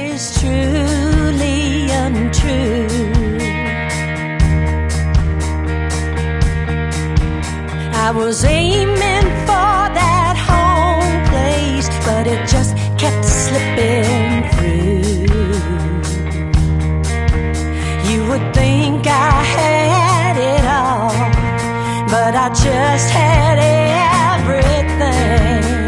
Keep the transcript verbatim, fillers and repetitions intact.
is truly untrue. I was aiming for that home place, but it just kept slipping through. You would think I had it all, but I just had everything.